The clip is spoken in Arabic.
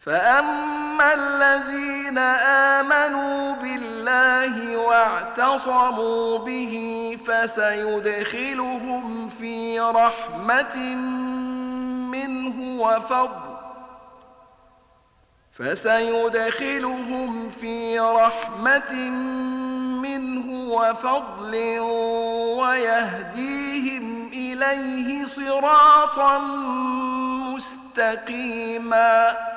فأما الذين آمنوا بالله واعتصموا به فسيدخلهم في رحمة منه وفضل ويهديهم إليه صراطا مستقيما.